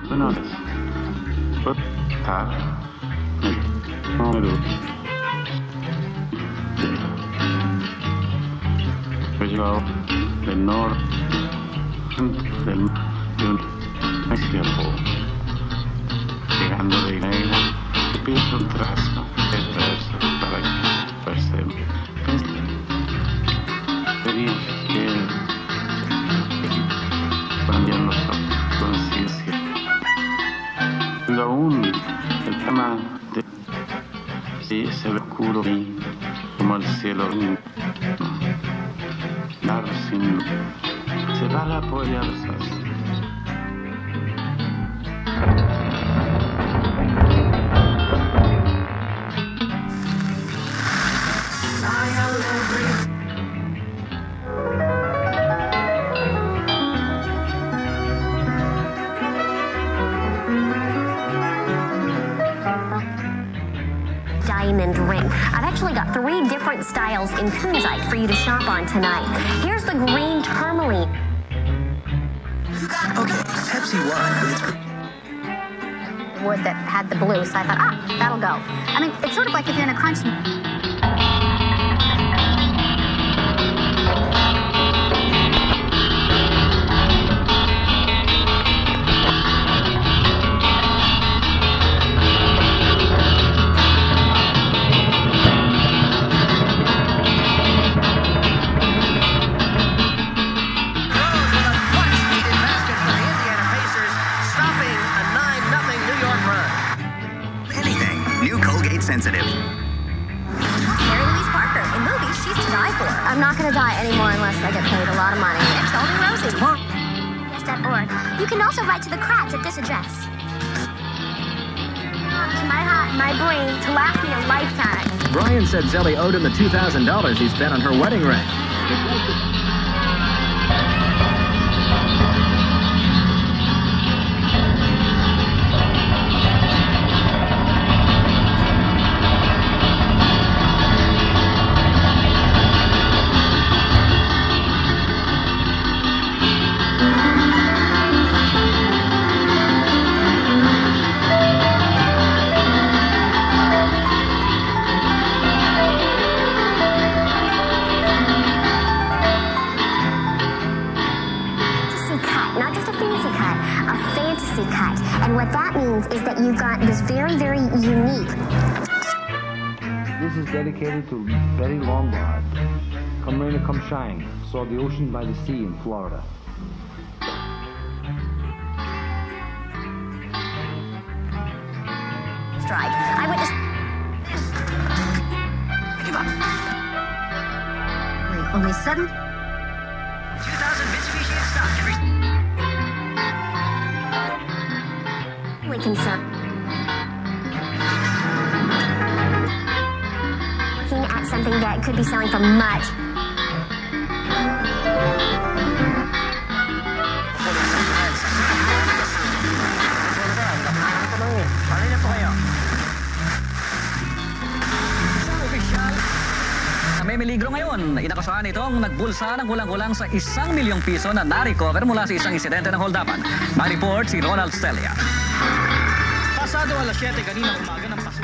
Buenas. Yo del norte del México, llegando de Guinea, piso un trazo, el verso para verse. Quería que cambian los conciencia. Pero aún el tema de si se ve oscuro y como el cielo dar sin luz. Se va a apoyarse. Diamond ring. I've actually got 3 different styles in kunzite for you to shop on tonight. Here's the green tourmaline. Okay, Pepsi won, but it's wood that had the blue, so I thought, that'll go. I mean, it's sort of like if you're in a crunch. sensitive. Mary Louise Parker. In movies, she's to die for. I'm not going to die anymore unless I get paid a lot of money. And Sheldon Rosie. Yes.org. You can also write to the Kratz at this address. To my heart, my brain, to last me a lifetime. Brian said Zelly owed him the $2,000 he spent on her wedding ring. And what that means is that you've got this very, very unique. This is dedicated to Betty Lombard. Come rain or come shine. Saw the ocean by the sea in Florida. Strike. I witnessed. Give up. Wait, only 7? 2,000 Mitsubishi in stock every... Concern. Looking at something that could be selling for much. May miligro ngayon. Inakasahan itong nagbulsa ng kulang-kulang sa 1 milyong piso na na-recover mula sa isang insidente ng holdapan. May report si Ronald Stelia. Pasado alas 7 kanina umaga ng paso.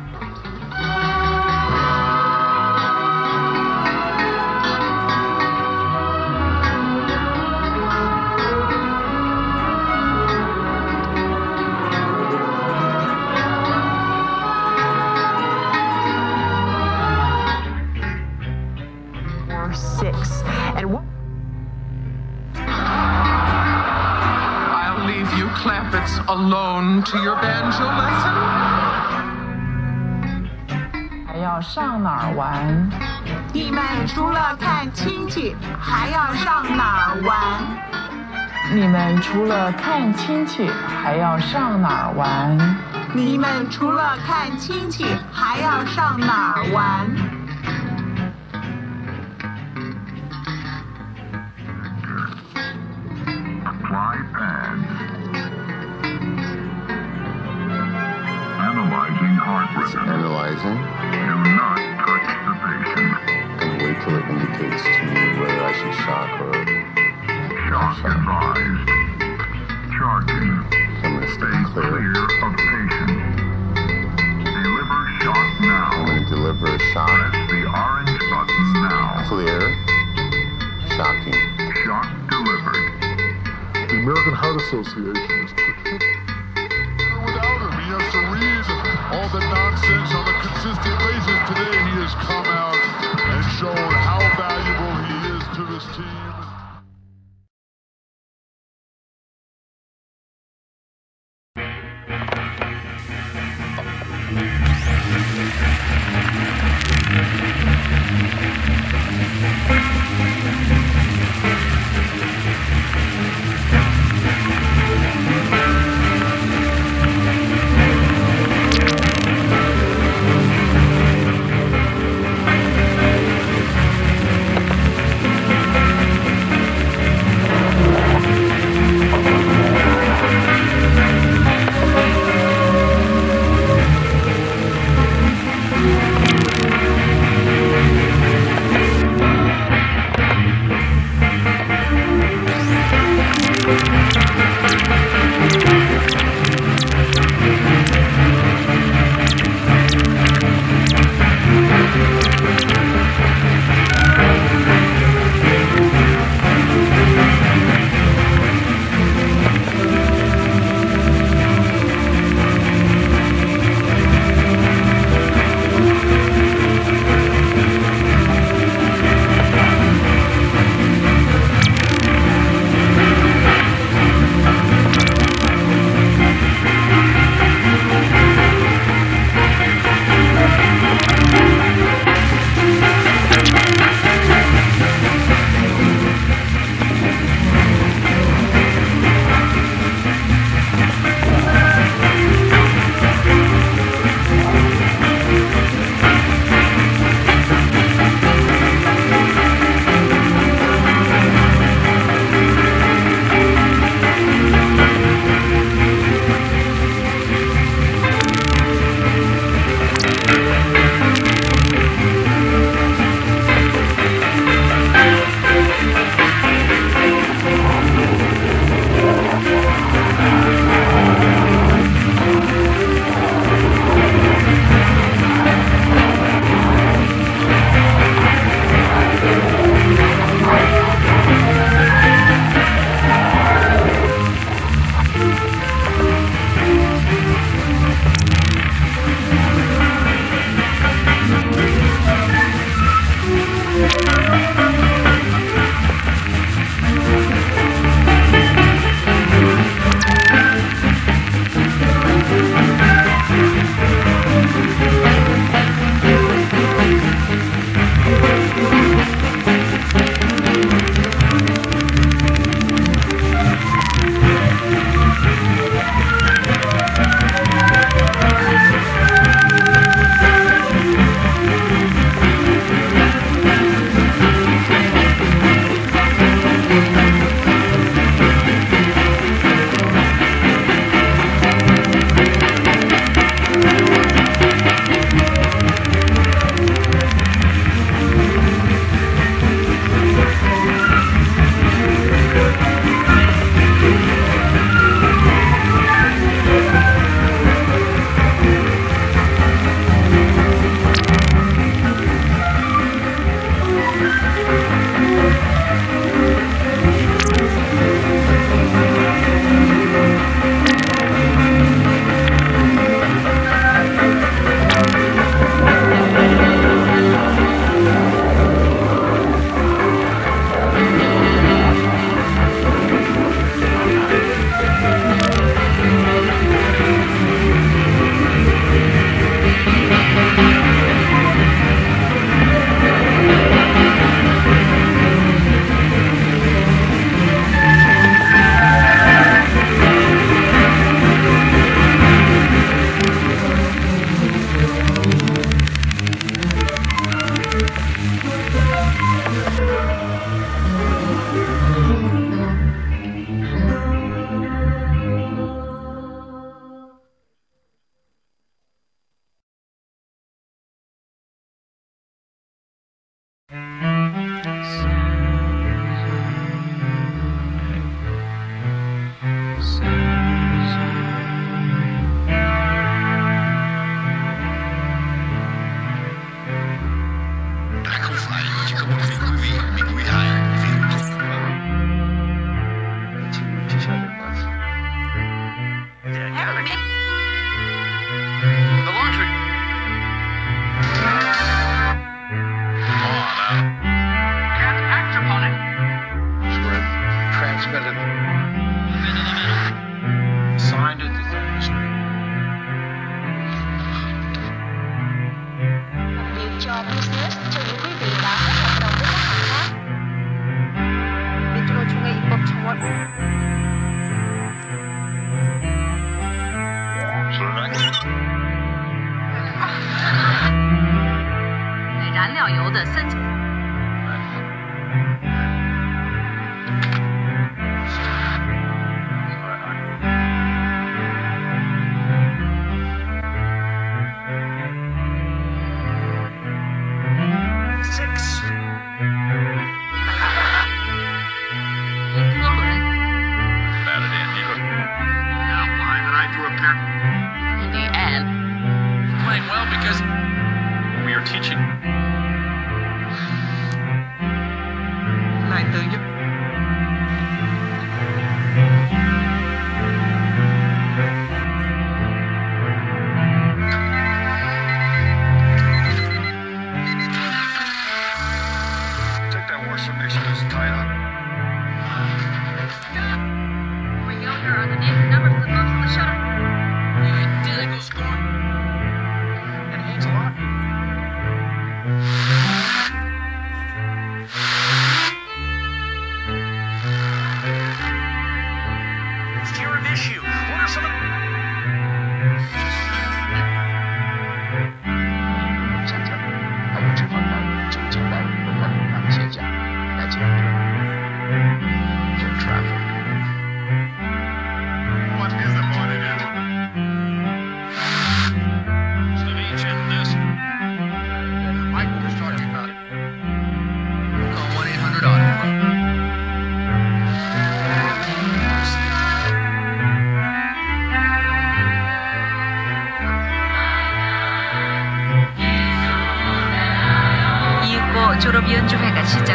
I'll leave you Clampets alone to your banjo lesson. 还要上哪儿玩？ 你们除了看亲戚，还要上哪儿玩？ 你们除了看亲戚，还要上哪儿玩？ 你们除了看亲戚，还要上哪儿玩？ Analyzing heart rhythm. Analyzing. Do not touch the patient. Gonna wait till it indicates to me whether I should shock or... Shock advised. Charging. I'm gonna shock. Press the orange buttons now. Clear. Shocking. Shock delivered. The American Heart Association is without him. He has to read all the nonsense on a consistent basis. Today he has come out and shown how valuable he is to this team. you. What are some of... 想着还有这方面就近来有关路上的现象来解决。Foot traffic. What is the point in it? What's the agent this? Michael was talking about it. Call 1-800-AUTO Club. 이윽고 졸업 연주회가 시작.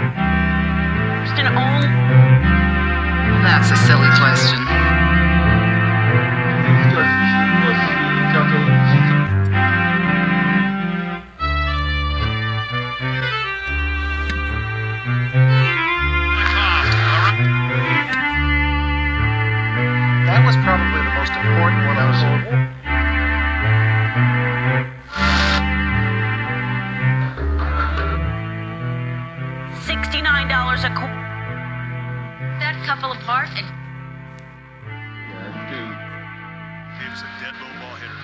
That's a silly question. That was probably the most important one of the whole. $69 a quarter. That couple apart and Kid is a dead low ball hitter.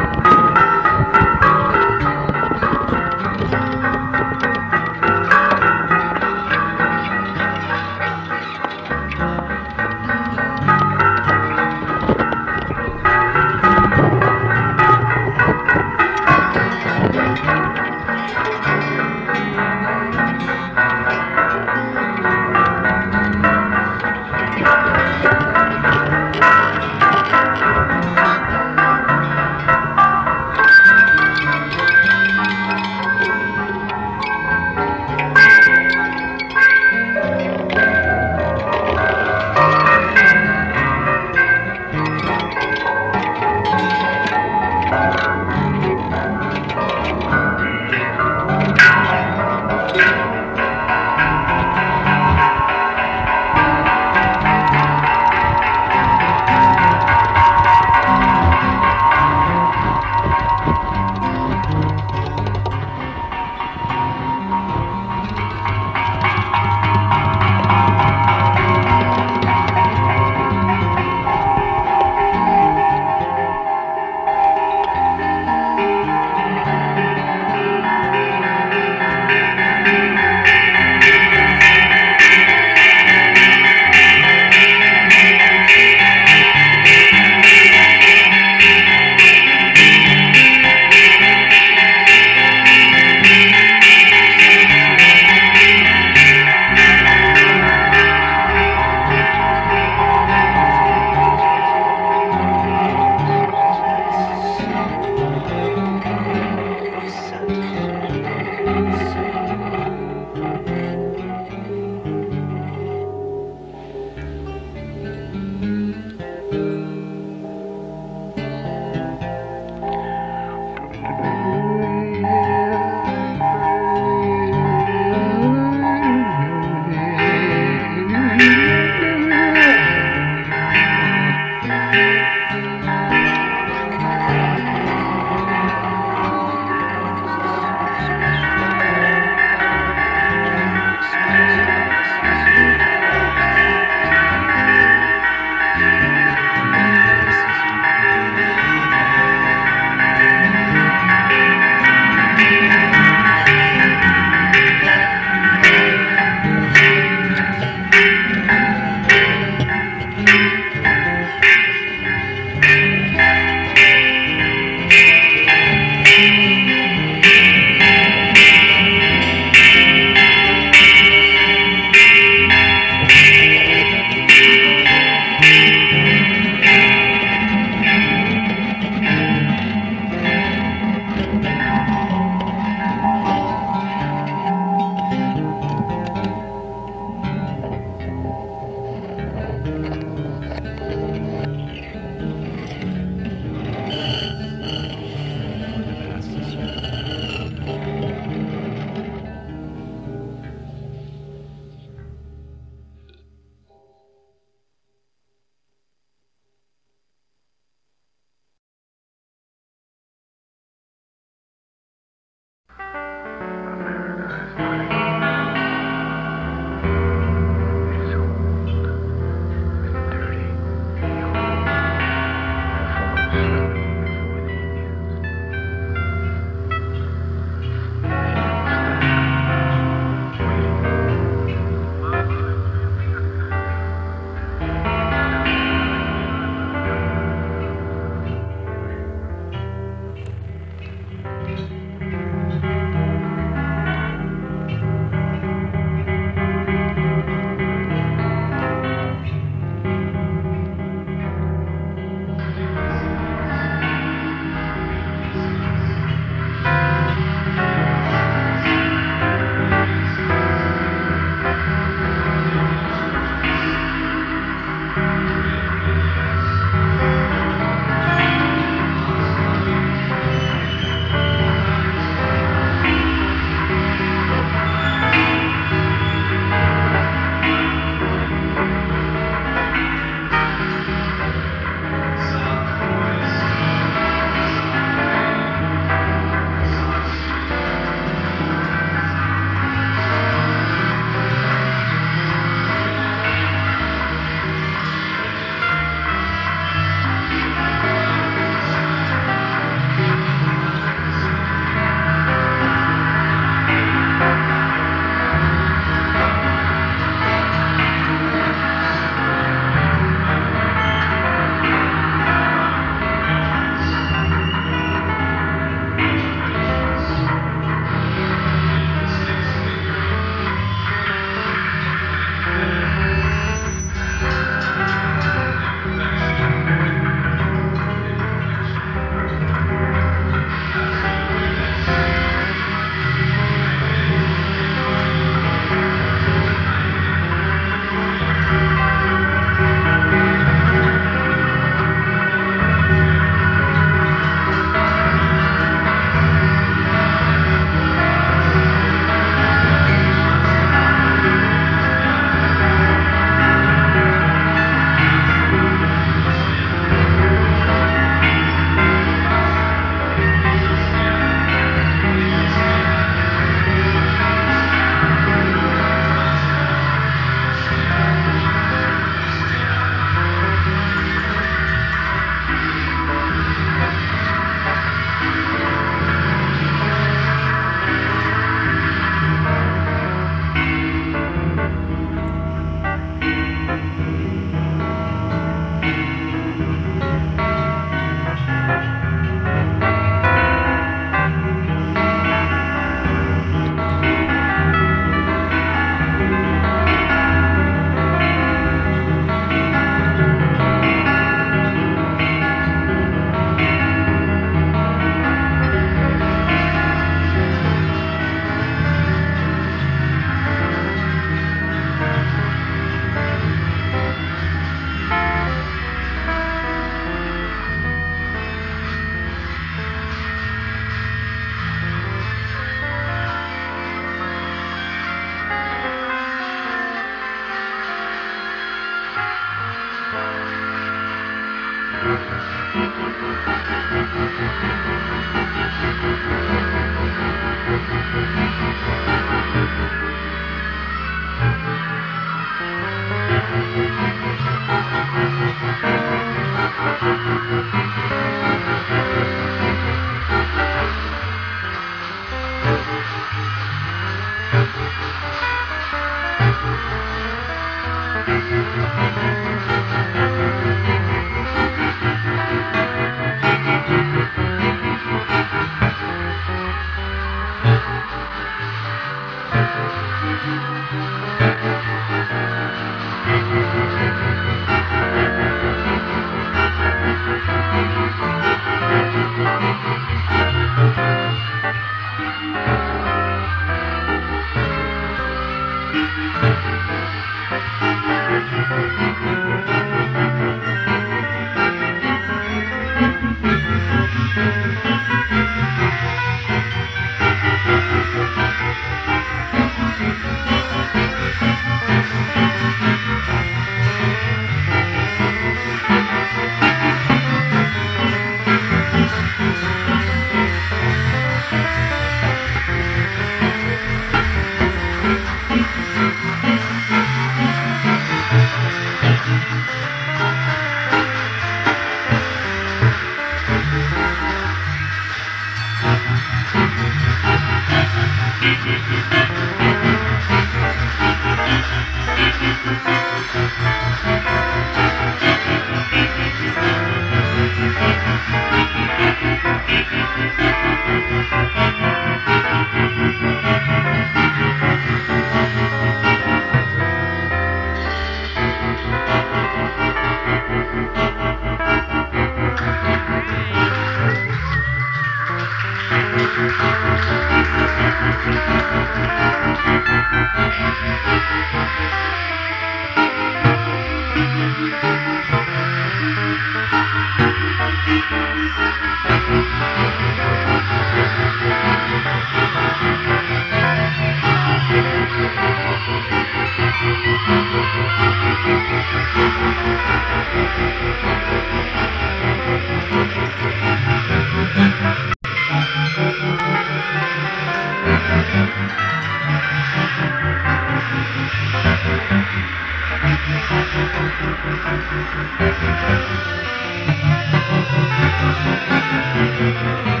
Thank you.